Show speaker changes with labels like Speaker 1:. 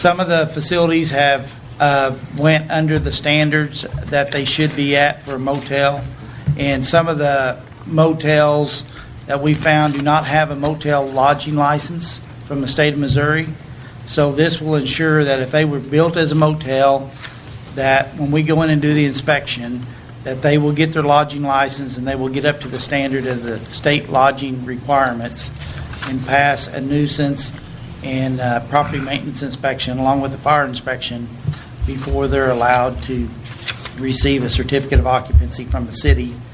Speaker 1: Some of the facilities have went under the standards that they should be at for a motel, and some of the motels that we found do not have a motel lodging license from the state of Missouri. So this will ensure that if they were built as a motel, that when we go in and do the inspection, that they will get their lodging license and they will get up to the standard of the state lodging requirements and pass a nuisance and property maintenance inspection along with the fire inspection before they're allowed to receive a certificate of occupancy from the city